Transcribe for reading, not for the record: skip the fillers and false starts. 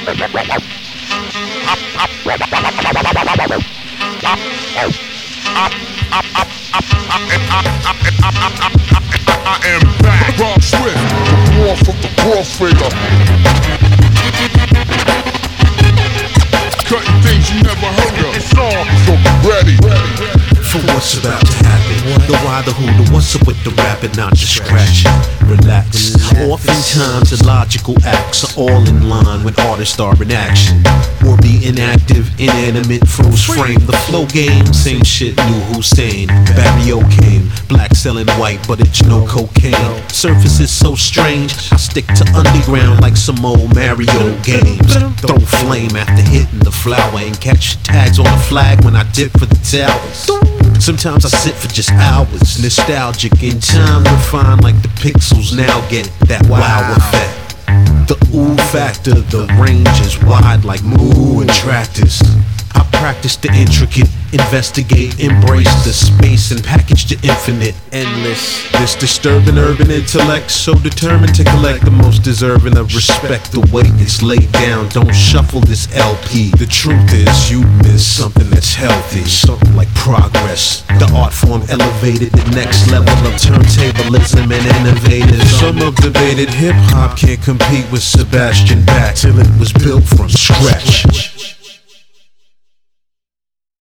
I am back, Rob Swift, the war from the crossfader. Cutting things you never heard of. It's on, so be ready. For what's about to happen, the why, the who, the what's up with the rapping, not just scratching. Relax. Oftentimes illogical acts are all in line when artists are in action. Or be inactive, inanimate, froze frame. The flow game, same shit, new Hussein. Barrio came, black selling white, but it's no cocaine. Surface is so strange, I stick to underground like some old Mario games. Throw flame after hitting the flower and catch tags on the flag when I dip for the towers. Sometimes I sit for just hours, nostalgic in time refined like the pixels now get that wow effect. The ooh factor, the range is wide like moo and tractors. I practice the intricate, investigate, embrace the space and package the infinite, endless. This disturbing urban intellect, so determined to collect the most deserving of respect. The way it's laid down, don't shuffle this LP. The truth is, you miss something that's healthy, something like progress. The art form elevated the next level of turntablism and innovative. Some have debated hip hop can't compete with Sebastian Bach till it was built from scratch.